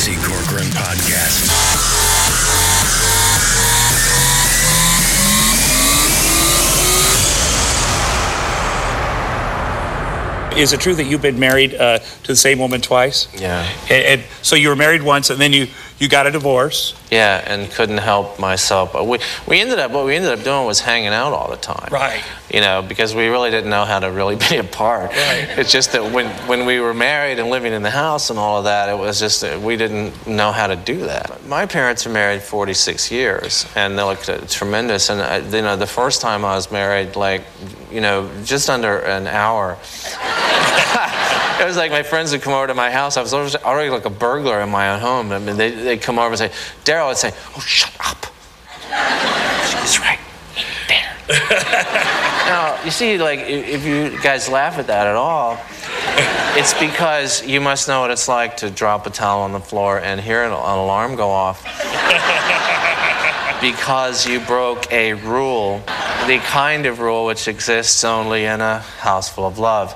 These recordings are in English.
J.C. Corcoran Podcast. Is it true that you've been married to the same woman twice? Yeah. And so you were married once, and then you got a divorce. Yeah, and couldn't help myself. But what we ended up doing was hanging out all the time. Right. You know, because we really didn't know how to really be apart. Right. It's just that when we were married and living in the house and all of that, it was just that we didn't know how to do that. My parents were married 46 years, and they looked tremendous. And the first time I was married, just under an hour. It was like my friends would come over to my house. I was already like a burglar in my own home. I mean, they'd come over and say, Daryl would say, "Oh, shut up." She's right there. Now, you see, like, if you guys laugh at that at all, it's because you must know what it's like to drop a towel on the floor and hear an alarm go off because you broke a rule, the kind of rule which exists only in a house full of love.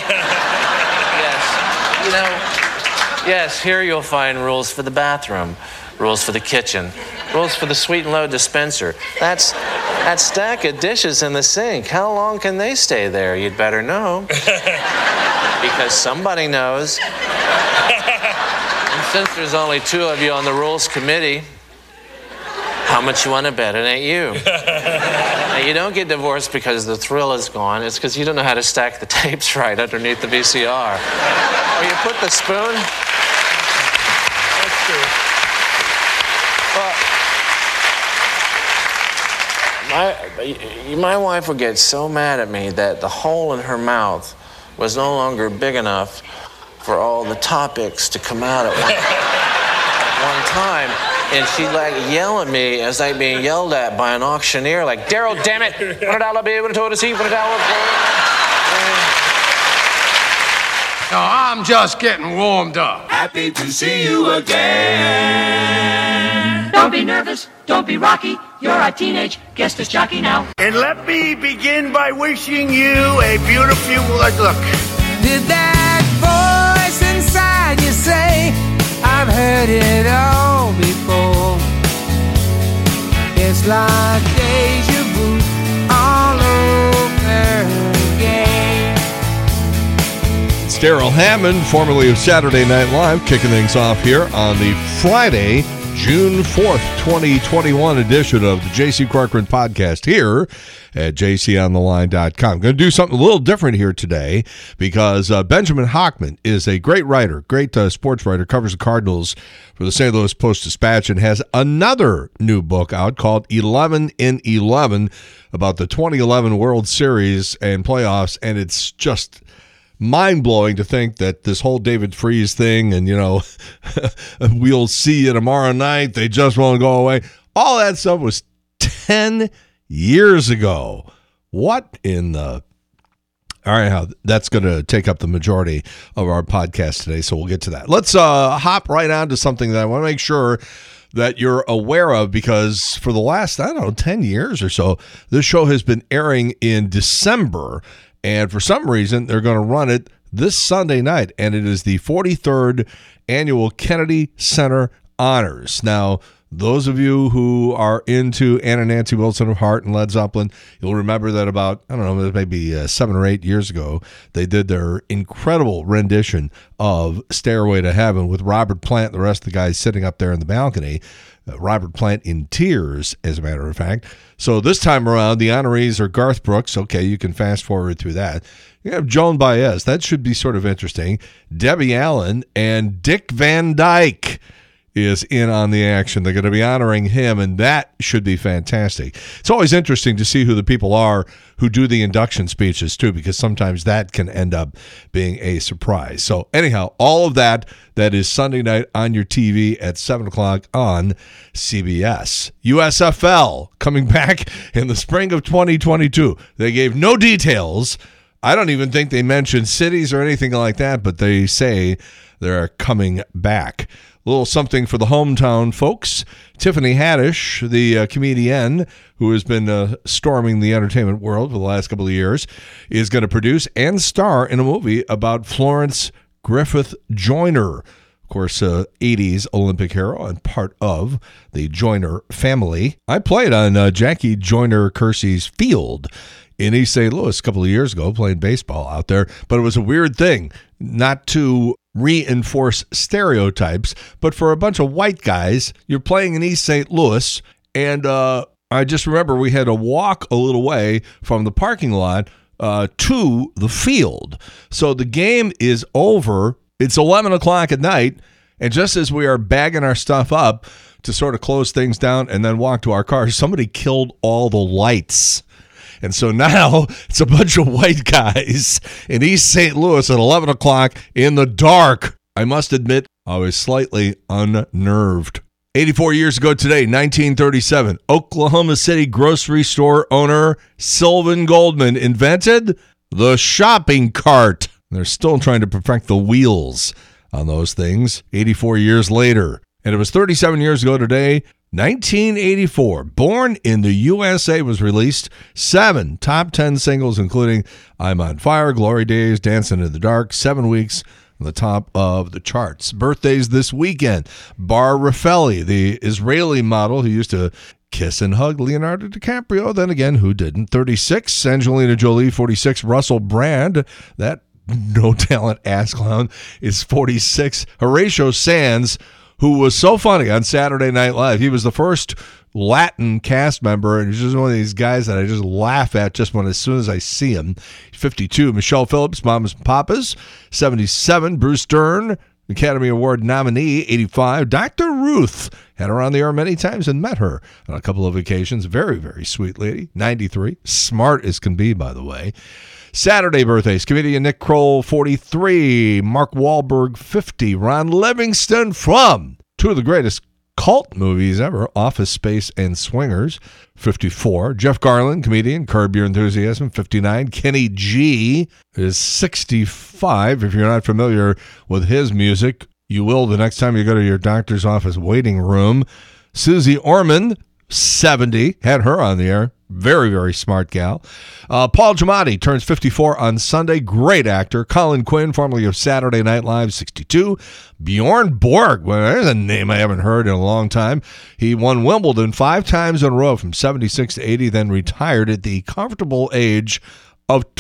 Yes, here you'll find rules for the bathroom, rules for the kitchen, rules for the sweet and low dispenser. That stack of dishes in the sink, how long can they stay there? You'd better know. Because somebody knows. And since there's only two of you on the rules committee, how much you want to bet it ain't you? Now, you don't get divorced because the thrill is gone. It's because you don't know how to stack the tapes right underneath the VCR. Or you put the spoon... That's true. Well, my wife would get so mad at me that the hole in her mouth was no longer big enough for all the topics to come out at one time. And she'd yell at me as I'd being yelled at by an auctioneer, like, "Daryl, damn it! $100 bill, $1 to see, $100 No, I'm just getting warmed up. Happy to see you again. Don't be nervous, don't be rocky. You're a teenage guest disc jockey now. And let me begin by wishing you a beautiful look. Did that voice inside you say, I've heard it all before? It's like deja vu all over again. It's Daryl Hammond, formerly of Saturday Night Live, kicking things off here on the Friday, June 4th, 2021 edition of the J.C. Corcoran Podcast here at jcontheline.com. Going to do something a little different here today because Benjamin Hochman is a great writer, great sports writer, covers the Cardinals for the St. Louis Post-Dispatch and has another new book out called 11 in 11 about the 2011 World Series and playoffs, and it's just mind-blowing to think that this whole David Freese thing and, we'll see you tomorrow night, they just won't go away. All that stuff was 10 years ago. What in the... All right, that's going to take up the majority of our podcast today, so we'll get to that. Let's hop right on to something that I want to make sure that you're aware of, because for the last, 10 years or so, this show has been airing in December. And for some reason, they're going to run it this Sunday night, and it is the 43rd Annual Kennedy Center Honors. Now, those of you who are into Anna Nancy Wilson of Heart and Led Zeppelin, you'll remember that about, maybe 7 or 8 years ago, they did their incredible rendition of Stairway to Heaven with Robert Plant and the rest of the guys sitting up there in the balcony. Robert Plant in tears, as a matter of fact. So this time around, the honorees are Garth Brooks. Okay, you can fast forward through that. You have Joan Baez. That should be sort of interesting. Debbie Allen and Dick Van Dyke is in on the action. They're going to be honoring him, and that should be fantastic. It's always interesting to see who the people are who do the induction speeches, too, because sometimes that can end up being a surprise. So anyhow, all of that is Sunday night on your TV at 7 o'clock on CBS. USFL coming back in the spring of 2022. They gave no details. I don't even think they mentioned cities or anything like that, but they say they're coming back. A little something for the hometown folks. Tiffany Haddish, the comedian who has been storming the entertainment world for the last couple of years, is going to produce and star in a movie about Florence Griffith Joyner. Of course, 80s Olympic hero and part of the Joyner family. I played on Jackie Joyner Kersey's field in East St. Louis a couple of years ago, playing baseball out there. But it was a weird thing, not to reinforce stereotypes, but for a bunch of white guys, you're playing in East St. Louis, and I just remember we had to walk a little way from the parking lot to the field. So the game is over. It's 11 o'clock at night, and just as we are bagging our stuff up to sort of close things down and then walk to our cars, somebody killed all the lights. And so now it's a bunch of white guys in East St. Louis at 11 o'clock in the dark. I must admit, I was slightly unnerved. 84 years ago today, 1937, Oklahoma City grocery store owner Sylvan Goldman invented the shopping cart. They're still trying to perfect the wheels on those things 84 years later. And it was 37 years ago today, 1984, Born in the USA was released. 7 top 10 singles, including I'm on Fire, Glory Days, Dancing in the Dark, 7 weeks on the top of the charts. Birthdays this weekend. Bar Raffaelli, the Israeli model who used to kiss and hug Leonardo DiCaprio. Then again, who didn't? 36, Angelina Jolie. 46, Russell Brand, that no-talent ass clown, is 46. Horatio Sands, who was so funny on Saturday Night Live. He was the first Latin cast member, and he's just one of these guys that I just laugh at just as soon as I see him. 52, Michelle Phillips, Mamas and Papas. 77, Bruce Dern, Academy Award nominee. 85, Dr. Ruth. Had her on the air many times and met her on a couple of occasions. Very, very sweet lady. 93, smart as can be, by the way. Saturday birthdays, comedian Nick Kroll, 43, Mark Wahlberg, 50, Ron Livingston from 2 of the greatest cult movies ever, Office Space and Swingers, 54, Jeff Garland, comedian, Curb Your Enthusiasm, 59, Kenny G is 65. If you're not familiar with his music, you will the next time you go to your doctor's office waiting room. Susie Orman, 70, had her on the air. Very, very smart gal. Paul Giamatti turns 54 on Sunday. Great actor. Colin Quinn, formerly of Saturday Night Live, 62. Bjorn Borg, well, there's a name I haven't heard in a long time. He won Wimbledon 5 times in a row from 76 to 80, then retired at the comfortable age of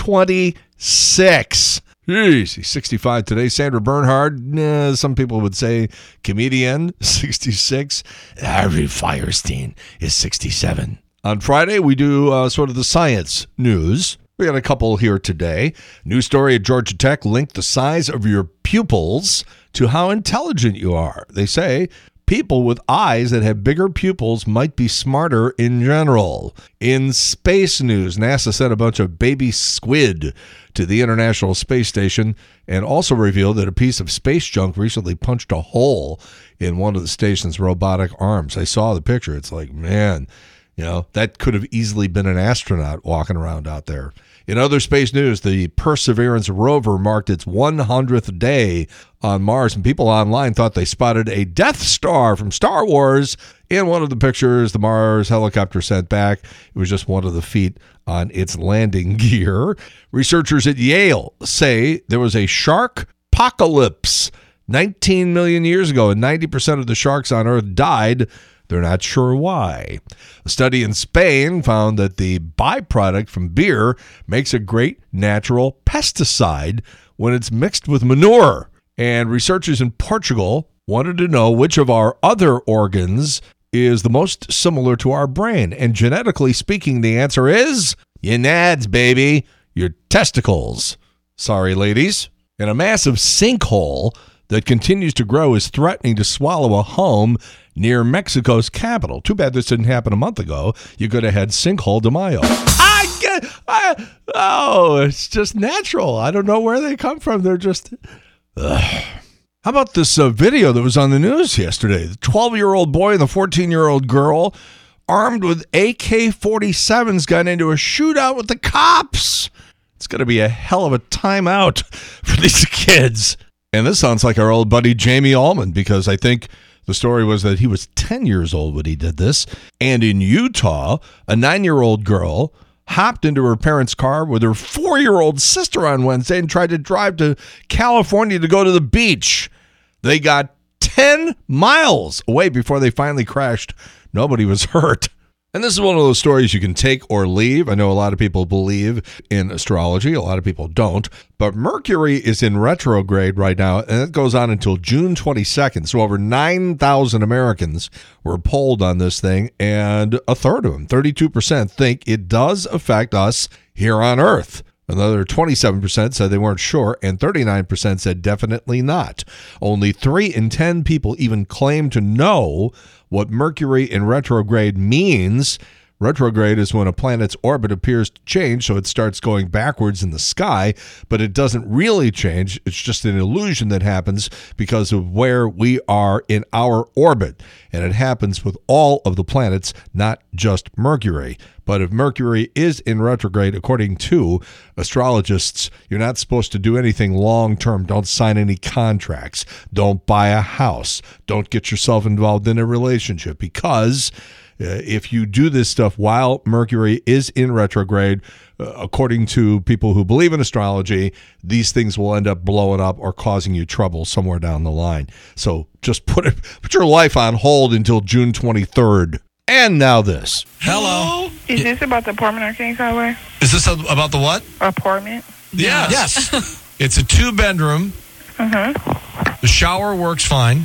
26. Jeez, he's 65 today. Sandra Bernhard, some people would say comedian, 66. Harvey Fierstein is 67. On Friday, we do sort of the science news. We got a couple here today. News story at Georgia Tech linked the size of your pupils to how intelligent you are. They say people with eyes that have bigger pupils might be smarter in general. In space news, NASA sent a bunch of baby squid to the International Space Station and also revealed that a piece of space junk recently punched a hole in one of the station's robotic arms. I saw the picture. It's like, man, you know, that could have easily been an astronaut walking around out there. In other space news, the Perseverance rover marked its 100th day on Mars, and people online thought they spotted a Death Star from Star Wars in one of the pictures the Mars helicopter sent back. It was just one of the feet on its landing gear. Researchers at Yale say there was a shark apocalypse 19 million years ago, and 90% of the sharks on Earth died. They're not sure why. A study in Spain found that the byproduct from beer makes a great natural pesticide when it's mixed with manure. And researchers in Portugal wanted to know which of our other organs is the most similar to our brain. And genetically speaking, the answer is your nads, baby, your testicles. Sorry, ladies. And a massive sinkhole that continues to grow is threatening to swallow a home near Mexico's capital. Too bad this didn't happen a month ago. You could have had Sinkhole de Mayo. It's just natural. I don't know where they come from. They're just... How about this video that was on the news yesterday? The 12-year-old boy and the 14-year-old girl, armed with AK-47s, got into a shootout with the cops. It's going to be a hell of a timeout for these kids. And this sounds like our old buddy Jamie Allman, because I think the story was that he was 10 years old when he did this. And in Utah, a 9-year-old girl hopped into her parents' car with her 4-year-old sister on Wednesday and tried to drive to California to go to the beach. They got 10 miles away before they finally crashed. Nobody was hurt. And this is one of those stories you can take or leave. I know a lot of people believe in astrology. A lot of people don't. But Mercury is in retrograde right now, and it goes on until June 22nd. So over 9,000 Americans were polled on this thing, and a third of them, 32%, think it does affect us here on Earth. Another 27% said they weren't sure, and 39% said definitely not. Only 3 in 10 people even claim to know what Mercury in retrograde means. Retrograde is when a planet's orbit appears to change, so it starts going backwards in the sky, but it doesn't really change. It's just an illusion that happens because of where we are in our orbit. And it happens with all of the planets, not just Mercury. But if Mercury is in retrograde, according to astrologists, you're not supposed to do anything long-term. Don't sign any contracts. Don't buy a house. Don't get yourself involved in a relationship, because if you do this stuff while Mercury is in retrograde, according to people who believe in astrology, these things will end up blowing up or causing you trouble somewhere down the line. So just put your life on hold until June 23rd. And now this. Hello. Is this about the apartment on Kings Highway? Is this about the what? Apartment? Yes. It's a 2-bedroom. The shower works fine.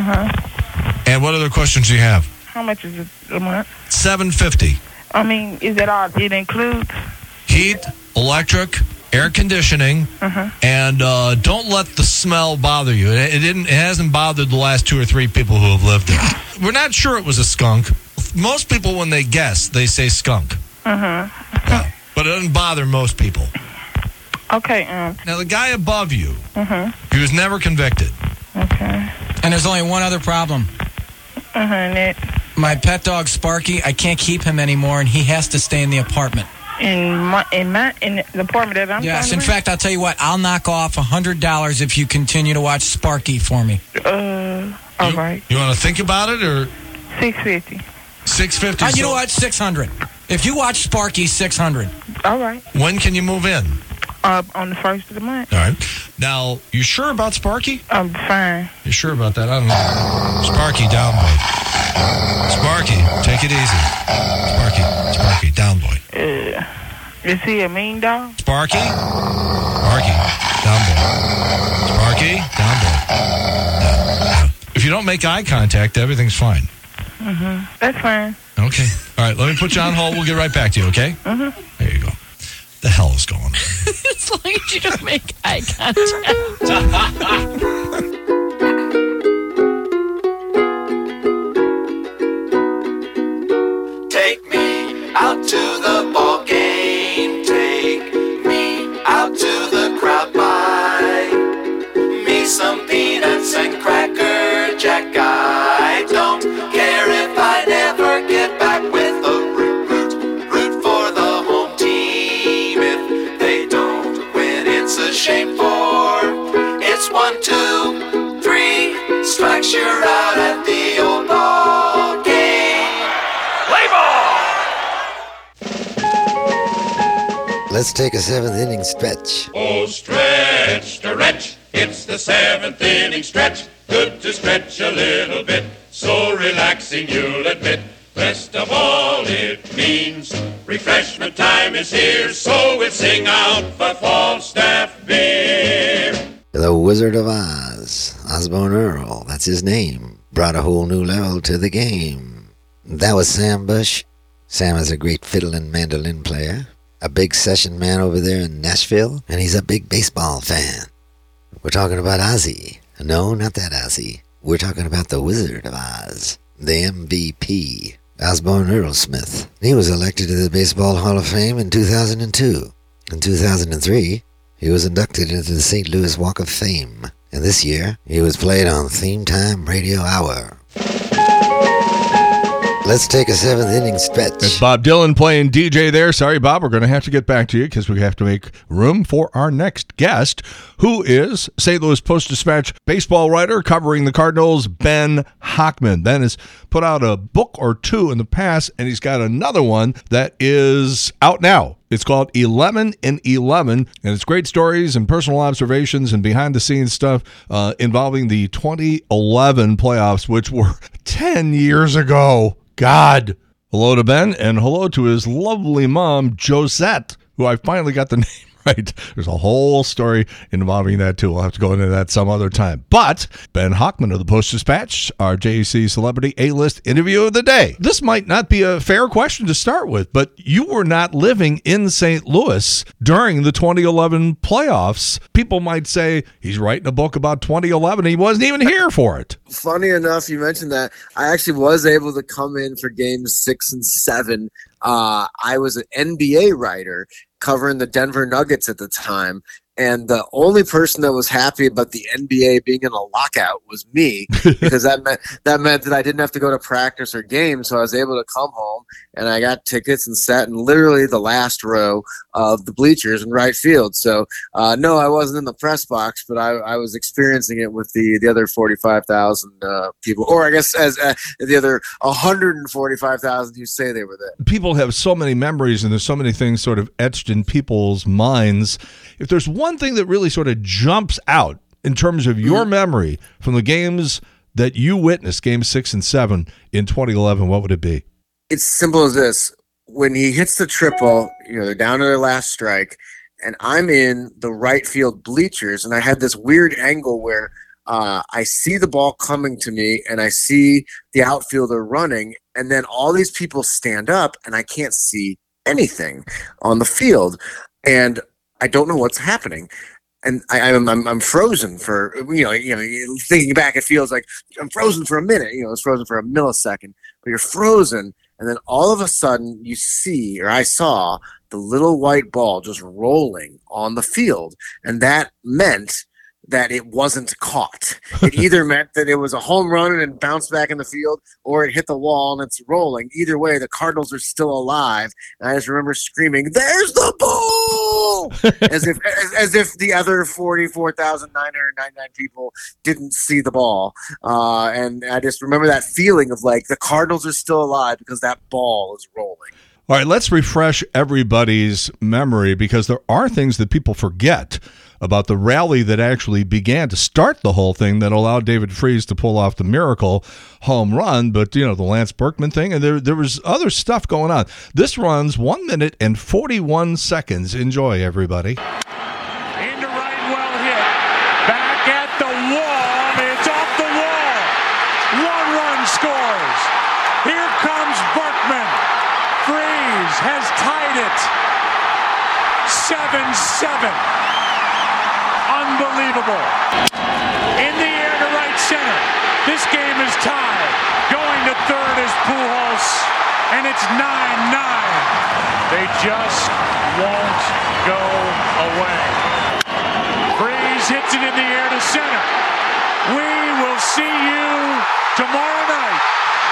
And what other questions do you have? How much is it a month? $750. I mean, is that all it includes? Heat, electric, air conditioning, and don't let the smell bother you. It hasn't bothered the last 2 or 3 people who have lived there. We're not sure it was a skunk. Most people, when they guess, they say skunk. Yeah, but it doesn't bother most people. Okay. Now, the guy above you, he was never convicted. Okay. And there's only one other problem. Nick. My pet dog, Sparky, I can't keep him anymore, and he has to stay in the apartment. In the apartment that I'm Yes, in fact, I'll tell you what, I'll knock off $100 if you continue to watch Sparky for me. All right. You want to think about it, or? $650. $650. You know what? $600. If you watch Sparky, $600. All right. When can you move in? On the 1st of the month. All right. Now, you sure about Sparky? I'm fine. You sure about that? I don't know. Sparky, down boy. Sparky, take it easy. Sparky, down boy. Is he a mean dog? Sparky, down boy. Sparky, down boy. Yeah. If you don't make eye contact, everything's fine. That's fine. Okay. All right, let me put you on hold. We'll get right back to you, okay? There you go. The hell is going on? As long as you don't make eye contact. Take me out to the ball game. Take me out to the crowd. Buy me some peanuts and Cracker Jack. I don't care if I never get back with a root for the home team. If they don't win, it's a shame, for it's 1, 2, 3 strikes, you're out at the old ball game. Play ball! Let's take a 7th inning stretch. Oh, stretch, stretch, it's the 7th inning stretch. Good to stretch a little bit, so relaxing you'll admit. Best of all it means, refreshment time is here, so we'll sing out for Falstaff beer. The Wizard of Oz, Osborne Earl, that's his name, brought a whole new level to the game. That was Sam Bush. Sam is a great fiddle and mandolin player, a big session man over there in Nashville, and he's a big baseball fan. We're talking about Ozzy. No, not that Ozzy. We're talking about the Wizard of Oz, the MVP, Osborne Earl Smith. He was elected to the Baseball Hall of Fame in 2002. In 2003, he was inducted into the St. Louis Walk of Fame. And this year, he was played on Theme Time Radio Hour. Let's take a 7th inning stretch. It's Bob Dylan playing DJ there. Sorry, Bob, we're going to have to get back to you because we have to make room for our next guest, who is St. Louis Post-Dispatch baseball writer covering the Cardinals, Ben Hochman. Ben has put out a book or two in the past, and he's got another one that is out now. It's called 11 in 11, and it's great stories and personal observations and behind-the-scenes stuff involving the 2011 playoffs, which were 10 years ago. God. Hello to Ben, and hello to his lovely mom, Josette, who I finally got the name right. There's a whole story involving that, too. We'll have to go into that some other time. But Ben Hochman of the Post-Dispatch, our JC Celebrity A-List Interview of the Day. This might not be a fair question to start with, but you were not living in St. Louis during the 2011 playoffs. People might say he's writing a book about 2011. He wasn't even here for it. Funny enough, you mentioned that. I actually was able to come in for games 6 and 7. I was an NBA writer covering the Denver Nuggets at the time, and the only person that was happy about the NBA being in a lockout was me, because that meant that I didn't have to go to practice or games, so I was able to come home, and I got tickets and sat in literally the last row of the bleachers in right field. So, no, I wasn't in the press box, but I was experiencing it with the other 45,000 people, or I guess as the other 145,000 who say they were there. People have so many memories, and there's so many things sort of etched in people's minds. If there's one thing that really sort of jumps out in terms of your memory from the games that you witnessed, games 6 and 7 in 2011, what would it be? It's simple as this. When he hits the triple, they're down to their last strike, and I'm in the right field bleachers, and I had this weird angle where I see the ball coming to me, and I see the outfielder running, and then all these people stand up, and I can't see anything on the field, and I don't know what's happening. And I'm frozen for, thinking back, it feels like I'm frozen for a minute. It's frozen for a millisecond, but you're frozen. And then all of a sudden you see, or I saw, the little white ball just rolling on the field. And that meant that it wasn't caught. It either meant that it was a home run and it bounced back in the field, or it hit the wall and it's rolling. Either way, the Cardinals are still alive. And I just remember screaming, "There's the ball!" as if the other 44,999 people didn't see the ball. And I just remember that feeling of like the Cardinals are still alive because that ball is rolling. All right, let's refresh everybody's memory, because there are things that people forget about the rally that actually began to start the whole thing that allowed David Freese to pull off the miracle home run. But, the Lance Berkman thing, and there was other stuff going on. This runs 1 minute and 41 seconds. Enjoy, everybody. Into right, well hit. Back at the wall. It's off the wall. 1 run scores. Here comes Berkman. Freese has tied it. 7-7. Unbelievable. In the air to right center. This game is tied. Going to third is Pujols, and it's 9-9. They just won't go away. Freese hits it in the air to center. We will see you tomorrow night.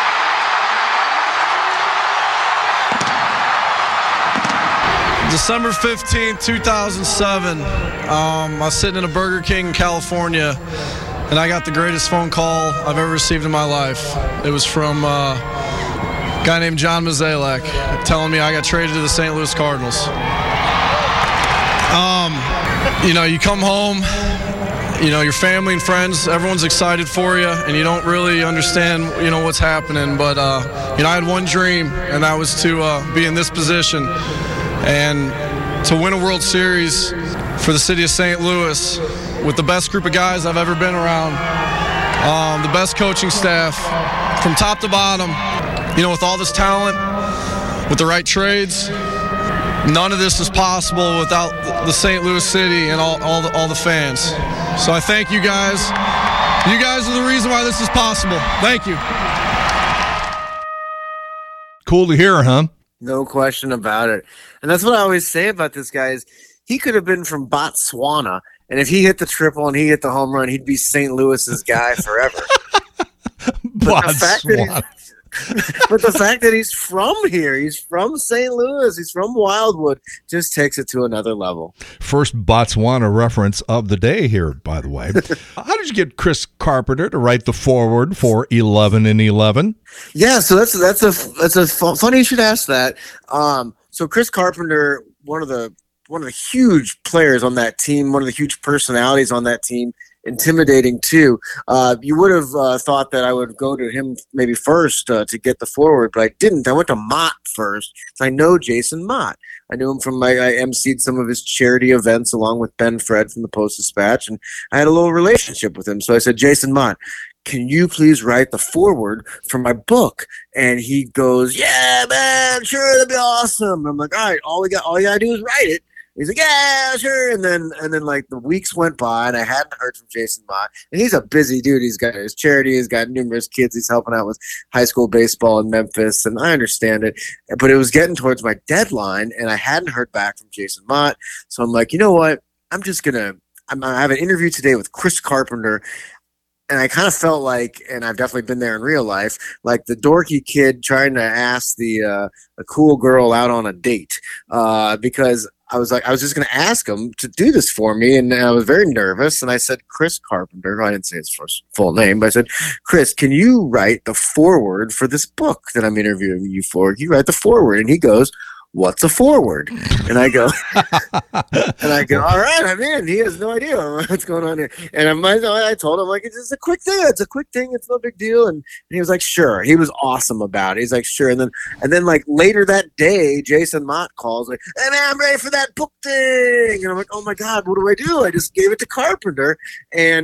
December 15th, 2007, I was sitting in a Burger King in California, and I got the greatest phone call I've ever received in my life. It was from a guy named John Mozeliak telling me I got traded to the St. Louis Cardinals. You come home, your family and friends, everyone's excited for you, and you don't really understand, what's happening. But, I had one dream, and that was to be in this position and to win a World Series for the city of St. Louis with the best group of guys I've ever been around, the best coaching staff from top to bottom, with all this talent, with the right trades. None of this is possible without the St. Louis city and all the fans. So I thank you guys. You guys are the reason why this is possible. Thank you. Cool to hear, huh? No question about it. And that's what I always say about this guy is he could have been from Botswana, and if he hit the triple and he hit the home run, he'd be St. Louis's guy forever. But But the fact that he's from here, he's from St. Louis, he's from Wildwood, just takes it to another level. First Botswana reference of the day here, by the way. How did you get Chris Carpenter to write the foreword for 11 in 11? Yeah, so that's funny you should ask that. So Chris Carpenter, one of the huge players on that team, one of the huge personalities on that team, intimidating too. You would have thought that I would go to him maybe first to get the forward, but I didn't. I went to Mott first. So I know Jason Mott. I knew him from I emceed some of his charity events along with Ben Fred from the Post-Dispatch, and I had a little relationship with him. So I said, Jason Mott, can you please write the foreword for my book? And he goes, yeah, man, sure, that'd be awesome. I'm like, all right, all you gotta do is write it. He's like, yeah, sure. And then like the weeks went by and I hadn't heard from Jason Mott. And he's a busy dude. He's got his charity. He's got numerous kids. He's helping out with high school baseball in Memphis. And I understand it. But it was getting towards my deadline and I hadn't heard back from Jason Mott. So I'm like, you know what? I have an interview today with Chris Carpenter. And I kind of felt like, and I've definitely been there in real life, like the dorky kid trying to ask the cool girl out on a date because I was just going to ask him to do this for me, and I was very nervous, and I said, Chris Carpenter, I didn't say his full name, but I said, Chris, can you write the foreword for this book that I'm interviewing you for? Can you write the foreword? And he goes, what's a forward? And I go, all right, I'm in. He has no idea what's going on here. And I told him, like, it's just a quick thing. It's a quick thing. It's no big deal. And he was like, sure. He was awesome about it. He's like, sure. And then like later that day, Jason Mott calls like, hey man, I'm ready for that book thing. And I'm like, oh my God, what do I do? I just gave it to Carpenter. And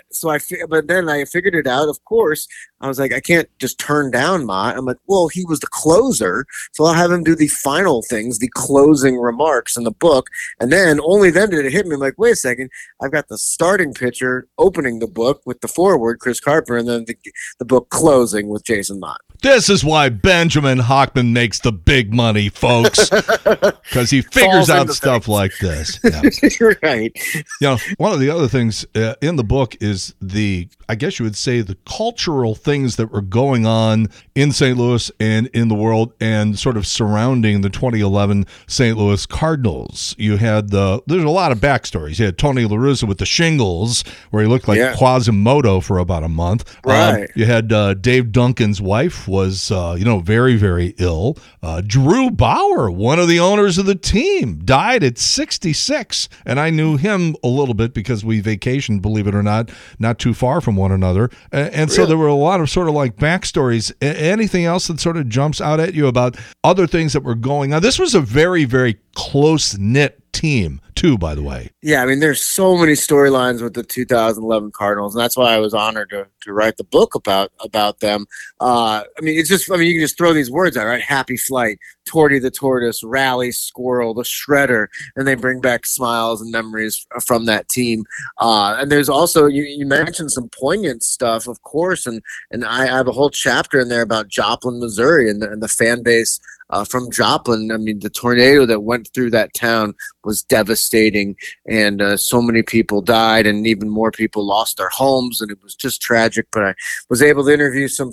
but then I figured it out, of course. I was like, I can't just turn down Mott. I'm like, well, he was the closer, so I'll have him do the final things, the closing remarks in the book. And then, only then did it hit me. I'm like, wait a second, I've got the starting pitcher opening the book with the foreword, Chris Carpenter, and then the book closing with Jason Mott. This is why Benjamin Hochman makes the big money, folks, because he figures out stuff like this. Yeah. You're right. One of the other things in the book is I guess you would say, the cultural things that were going on in St. Louis and in the world and sort of surrounding the 2011 St. Louis Cardinals. You had there's a lot of backstories. You had Tony La Russa with the shingles, where he looked like Quasimodo for about a month. Right. You had Dave Duncan's wife was, very, very ill. Drew Bauer, one of the owners of the team, died at 66. And I knew him a little bit because we vacationed, believe it or not too far from one another. And so there were a lot of sort of like backstories. Anything else that sort of jumps out at you about other things that were going on? This was a very, very close-knit team too, by the way. Yeah, I mean, there's so many storylines with the 2011 Cardinals, and that's why I was honored to write the book about them. You can just throw these words out, right? Happy Flight, Torty the Tortoise, Rally Squirrel, the Shredder, and they bring back smiles and memories from that team. And there's also, you mentioned some poignant stuff, of course, and I have a whole chapter in there about Joplin, Missouri, and the fan base from Joplin. I mean, the tornado that went through that town was devastating, and so many people died, and even more people lost their homes, and it was just tragic. But I was able to interview some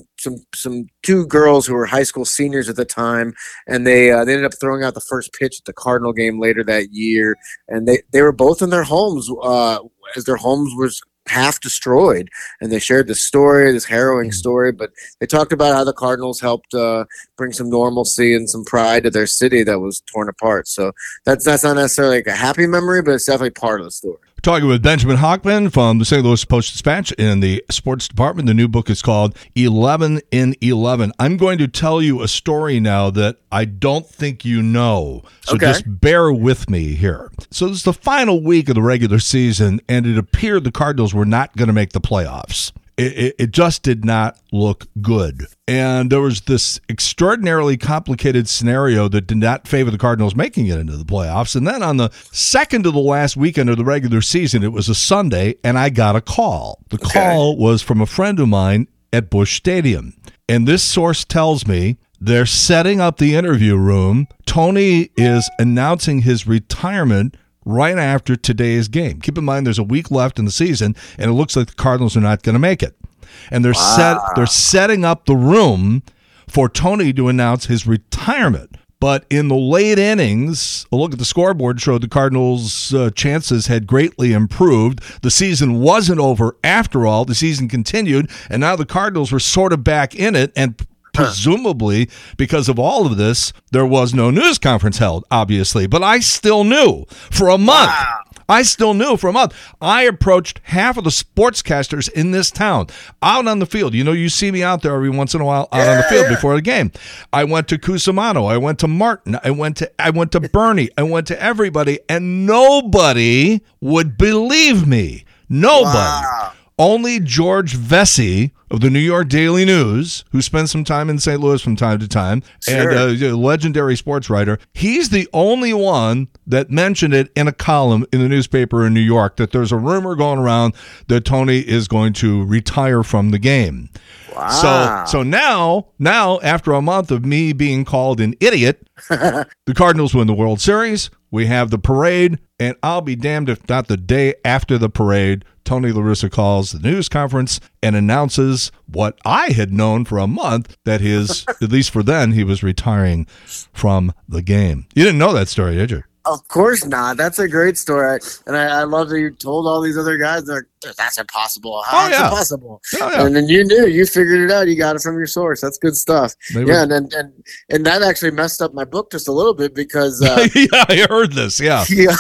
two girls who were high school seniors at the time, and they ended up throwing out the first pitch at the Cardinal game later that year, and they were both in their homes as their homes was half destroyed, and they shared this harrowing story, but they talked about how the Cardinals helped bring some normalcy and some pride to their city that was torn apart. So that's not necessarily like a happy memory, but it's definitely part of the story. Talking with Benjamin Hochman from the St. Louis Post-Dispatch in the sports department. The new book is called 11 in 11. I'm going to tell you a story now that I don't think you know, so just bear with me here. So this is the final week of the regular season, and it appeared the Cardinals were not going to make the playoffs. It just did not look good. And there was this extraordinarily complicated scenario that did not favor the Cardinals making it into the playoffs. And then on the second to the last weekend of the regular season, it was a Sunday, and I got a call. The call was from a friend of mine at Busch Stadium. And this source tells me they're setting up the interview room. Tony is announcing his retirement right after today's game. Keep in mind, there's a week left in the season, and it looks like the Cardinals are not going to make it. And they're setting up the room for Tony to announce his retirement. But in the late innings, a look at the scoreboard showed the Cardinals' chances had greatly improved. The season wasn't over after all. The season continued, and now the Cardinals were sort of back in it, and presumably because of all of this, there was no news conference held, obviously. But I still knew for a month. Wow. I approached half of the sportscasters in this town out on the field. You see me out there every once in a while out on the field before the game. I went to Cusimano. I went to Martin. I went to Bernie. I went to everybody, and nobody would believe me. Nobody. Wow. Only George Vesey of the New York Daily News, who spends some time in St. Louis from time to time, and a legendary sports writer, he's the only one that mentioned it in a column in the newspaper in New York, that there's a rumor going around that Tony is going to retire from the game. Wow. So now, after a month of me being called an idiot, the Cardinals win the World Series. We have the parade, and I'll be damned if not the day after the parade, Tony La Russa calls the news conference and announces what I had known for a month, that at least for then, he was retiring from the game. You didn't know that story, did you? Of course not. That's a great story. And I love that you told all these other guys, they're like, that's impossible. How is it possible? And then you figured it out. You got it from your source. That's good stuff. And that actually messed up my book just a little bit because I heard this. Yeah.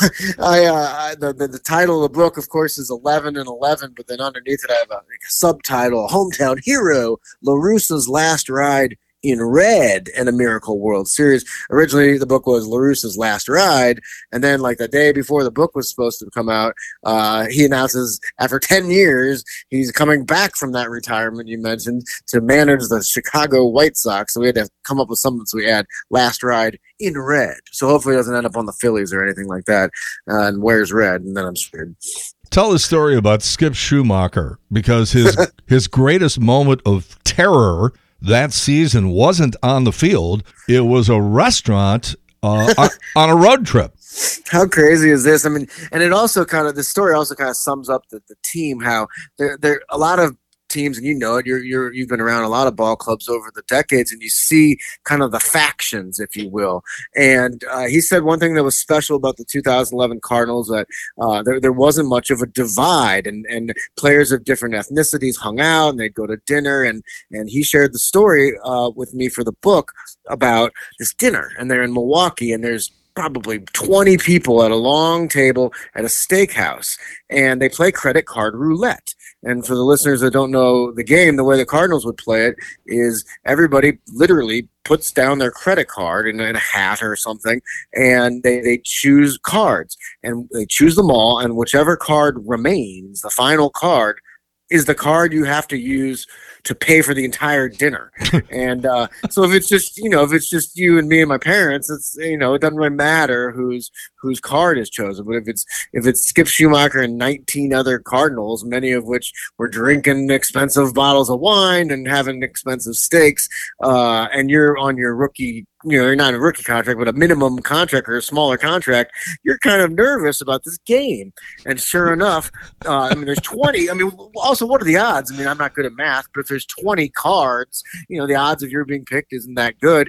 The title of the book, of course, is 11 and 11, but then underneath it I have a subtitle, Hometown Hero, La Russa's Last Ride in Red and a Miracle World Series. Originally, the book was La Russa's Last Ride, and then like the day before the book was supposed to come out, he announces after 10 years he's coming back from that retirement you mentioned to manage the Chicago White Sox. So we had to come up with something, so we had Last Ride in Red. So hopefully it doesn't end up on the Phillies or anything like that. And where's Red? And then I'm scared. Tell the story about Skip Schumacher, because his greatest moment of terror that season wasn't on the field. It was a restaurant on a road trip. How crazy is this? I mean, and it also the story also kind of sums up the team, how there a lot of teams, and you know it, you've been around a lot of ball clubs over the decades, and you see kind of the factions, if you will. And he said one thing that was special about the 2011 Cardinals, that there wasn't much of a divide, and players of different ethnicities hung out and they'd go to dinner, and he shared the story with me for the book about this dinner, and they're in Milwaukee, and there's probably 20 people at a long table at a steakhouse, and they play credit card roulette. And for the listeners that don't know the game, the way the Cardinals would play it is everybody literally puts down their credit card in a hat or something, and they choose cards, and they choose them all, and whichever card remains, the final card, is the card you have to use to pay for the entire dinner. And so if it's just you and me and my parents, it's, it doesn't really matter whose card is chosen. But if it's Skip Schumacher and 19 other Cardinals, many of which were drinking expensive bottles of wine and having expensive steaks, and you're on your rookie, you're not a rookie contract, but a minimum contract or a smaller contract, you're kind of nervous about this game. And sure enough, there's 20. Also, what are the odds? I'm not good at math, but if there's 20 cards, the odds of your being picked isn't that good.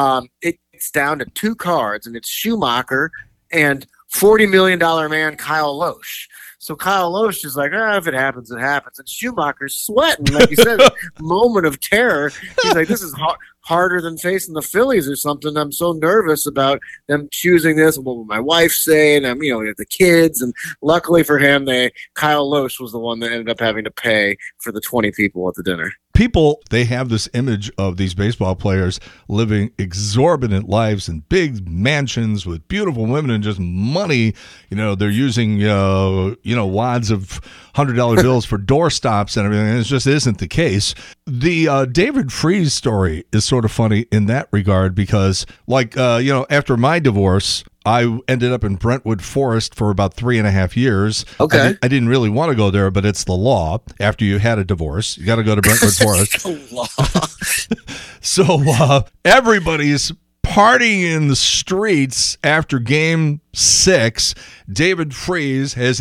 It's down to 2 cards, and it's Schumacher and $40 million man Kyle Loesch. So Kyle Loesch is like, if it happens, it happens. And Schumacher's sweating, like you said, moment of terror. He's like, this is harder than facing the Phillies or something. I'm so nervous about them choosing this. What will my wife say? And we have the kids. And luckily for him, Kyle Loesch was the one that ended up having to pay for the 20 people at the dinner. People, they have this image of these baseball players living exorbitant lives in big mansions with beautiful women and just money. They're using, wads of $100 bills for doorstops and everything. And it just isn't the case. The David Freese story is sort of funny in that regard because, after my divorce, I ended up in Brentwood Forest for about 3.5 years. Okay. I didn't really want to go there, but it's the law. After you had a divorce, you got to go to Brentwood Forest. The law. So everybody's partying in the streets after Game 6. David Freese has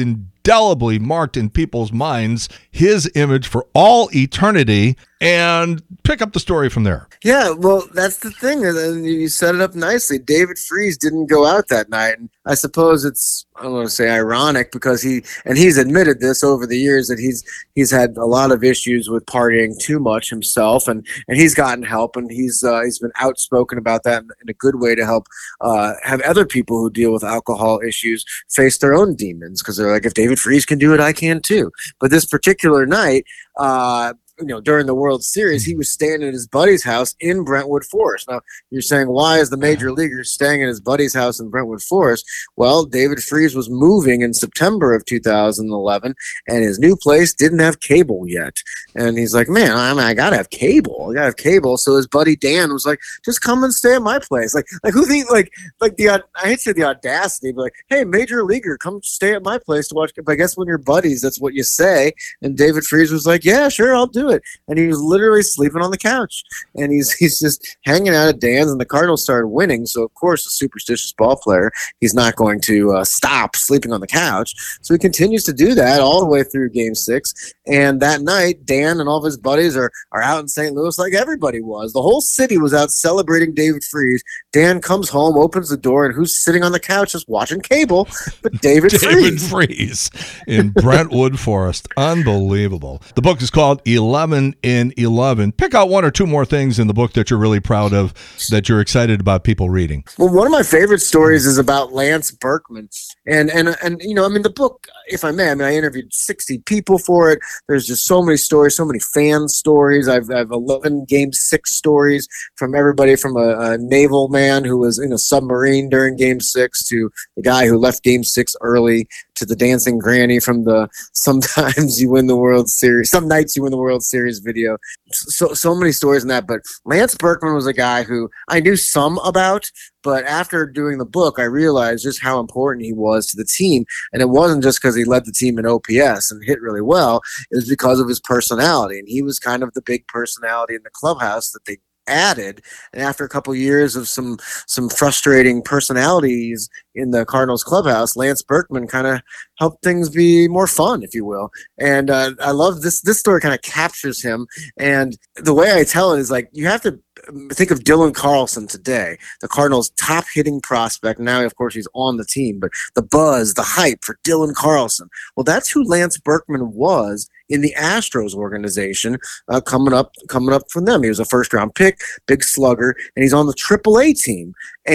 indelibly marked in people's minds his image for all eternity, and pick up the story from there. Yeah, well, that's the thing. And you set it up nicely. David Freese didn't go out that night. And I suppose it's, I don't want to say ironic, because he's admitted this over the years, that he's had a lot of issues with partying too much himself, and he's gotten help, and he's been outspoken about that in a good way to help have other people who deal with alcohol issues face their own demons, because they're like, if David Freese can do it, I can too. But this particular night, during the World Series, he was staying at his buddy's house in Brentwood Forest. Now, you're saying, why is the major leaguer staying at his buddy's house in Brentwood Forest? Well, David Freese was moving in September of 2011, and his new place didn't have cable yet. And he's like, man, I gotta have cable. I gotta have cable. So his buddy Dan was like, just come and stay at my place. Like who think like the I hate to say the audacity, but like, hey, major leaguer, come stay at my place to watch. But I guess when you're buddies, that's what you say. And David Freese was like, yeah, sure, I'll do it. And he was literally sleeping on the couch, and he's just hanging out at Dan's, and the Cardinals started winning. So of course, a superstitious ball player, he's not going to stop sleeping on the couch. So he continues to do that all the way through Game 6. And that night, Dan and all of his buddies are out in St. Louis, like everybody was. The whole city was out celebrating David Freese. Dan comes home, opens the door, and who's sitting on the couch just watching cable but David Freese in Brentwood Forest. Unbelievable. The book is called 11 in 11. Pick out one or two more things in the book that you're really proud of, that you're excited about people reading. Well, one of my favorite stories is about Lance Berkman. And the book, if I may, I interviewed 60 people for it. There's just so many stories, so many fan stories. I've 11 Game 6 stories from everybody from a naval man who was in a submarine during Game 6 to the guy who left Game 6 early to the dancing granny from the sometimes you win the World Series, some nights you win the World Series video. So many stories in that. But Lance Berkman was a guy who I knew some about, but after doing the book, I realized just how important he was to the team. And it wasn't just because he led the team in OPS and hit really well. It was because of his personality. And he was kind of the big personality in the clubhouse that they added. And after a couple of years of some frustrating personalities in the Cardinals clubhouse, Lance Berkman kind of helped things be more fun, if you will. And I love this story kind of captures him. And the way I tell it is like, you have to think of Dylan Carlson today, the Cardinals' top hitting prospect. Now, of course, he's on the team, but the buzz, the hype for Dylan Carlson. Well, that's who Lance Berkman was in the Astros organization coming up from them. He was a first-round pick, big slugger, and he's on the AAA team.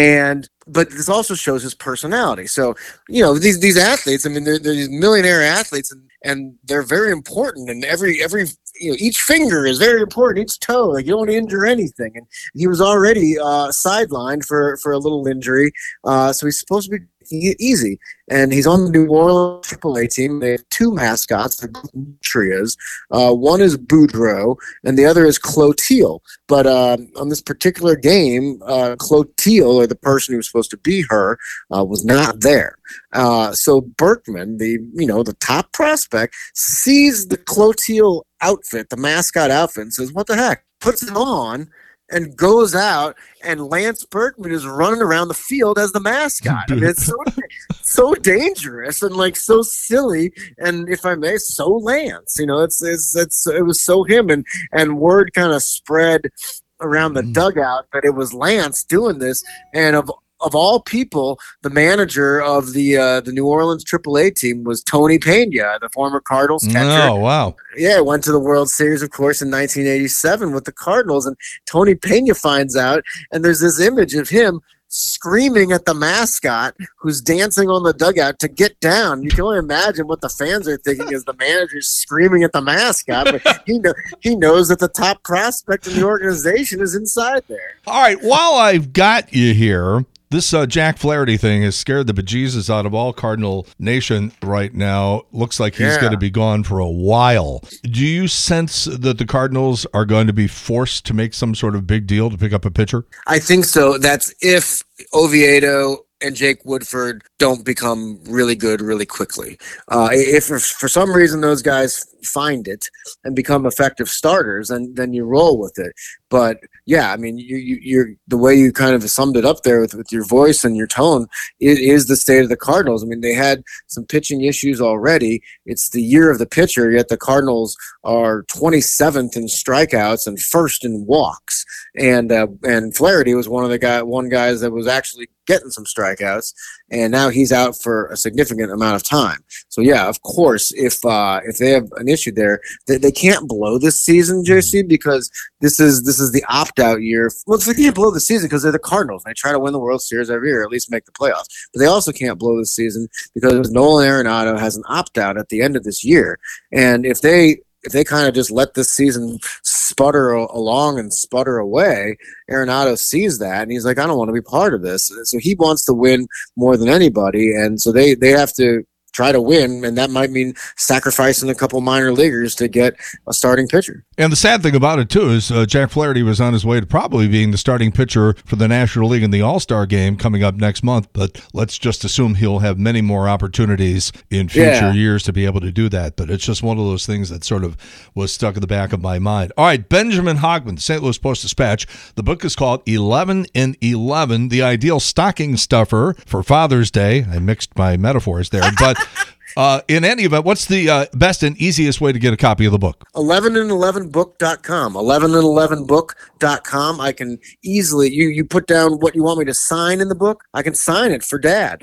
But this also shows his personality. So, these athletes, they're these millionaire athletes, and they're very important. And every each finger is very important, each toe. Like, you don't want to injure anything. And he was already sidelined for a little injury. So he's supposed to be easy. And he's on the New Orleans AAA team. They have two mascots. They're both nutrias. One is Boudreaux, and the other is Clotilde. But on this particular game, Clotilde, or the person who was supposed to be her, was not there. So Berkman, the top prospect, sees the Clotilde outfit, the mascot outfit, and says, "What the heck?" Puts it on and goes out, and Lance Berkman is running around the field as the mascot. It's so dangerous and like so silly, and if I may, so Lance. It was so him, and word kind of spread around the dugout that it was Lance doing this, and of all people, the manager of the New Orleans AAA team was Tony Pena, the former Cardinals catcher. Oh, wow. Yeah, went to the World Series, of course, in 1987 with the Cardinals. And Tony Pena finds out, and there's this image of him screaming at the mascot who's dancing on the dugout to get down. You can only imagine what the fans are thinking as the manager's screaming at the mascot, but he knows that the top prospect in the organization is inside there. All right, while I've got you here, this Jack Flaherty thing has scared the bejesus out of all Cardinal Nation right now. Looks like he's going to be gone for a while. Do you sense that the Cardinals are going to be forced to make some sort of big deal to pick up a pitcher? I think so. That's if Oviedo and Jake Woodford don't become really good really quickly. If for some reason those guys find it and become effective starters, then you roll with it. But yeah, I mean, you're the way you kind of summed it up there with your voice and your tone, it is the state of the Cardinals. I mean, they had some pitching issues already. It's the year of the pitcher, yet the Cardinals are 27th in strikeouts and first in walks. And Flaherty was one guys that was actually getting some strikeouts, and now he's out for a significant amount of time. So yeah, of course, if they have an issue there, they can't blow this season, JC, because this is the opt-out year. Well, they can't blow the season because they're the Cardinals. They try to win the World Series every year, or at least make the playoffs. But they also can't blow the season because Nolan Arenado has an opt-out at the end of this year, and if they kind of just let this season sputter along and sputter away, Arenado sees that, and he's like, I don't want to be part of this. So he wants to win more than anybody, and so they have to try to win, and that might mean sacrificing a couple minor leaguers to get a starting pitcher. And the sad thing about it, too, is Jack Flaherty was on his way to probably being the starting pitcher for the National League in the All-Star game coming up next month, but let's just assume he'll have many more opportunities in future years to be able to do that. But it's just one of those things that sort of was stuck in the back of my mind. All right, Benjamin Hogman, St. Louis Post-Dispatch. The book is called 11 in 11, The Ideal Stocking Stuffer for Father's Day. I mixed my metaphors there, but in any event, what's the best and easiest way to get a copy of the book? 11and11book.com. 11and11book.com. I can easily, you put down what you want me to sign in the book. I can sign it for Dad.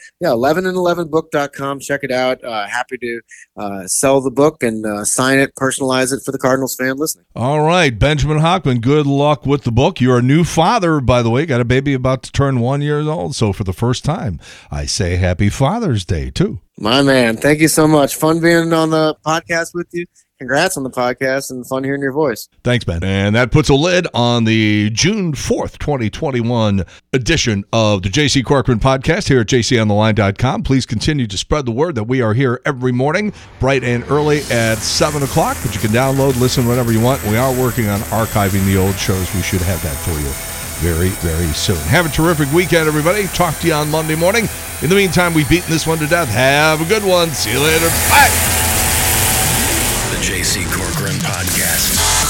11and11book.com. Check it out. Happy to sell the book and sign it, personalize it for the Cardinals fan listening. All right, Benjamin Hockman, good luck with the book. You're a new father, by the way. Got a baby about to turn 1 year old. So for the first time, I say Happy Father's Day, too. My man, thank you so much. Fun being on the podcast with you. Congrats on the podcast and fun hearing your voice. Thanks, Ben. And that puts a lid on the June 4th, 2021 edition of the J.C. Corcoran podcast here at jcontheline.com. Please continue to spread the word that we are here every morning, bright and early at 7 o'clock, but you can download, listen whenever you want. We are working on archiving the old shows. We should have that for you very, very soon. Have a terrific weekend, everybody. Talk to you on Monday morning. In the meantime, we've beaten this one to death. Have a good one. See you later. Bye. The J.C. Corcoran Podcast.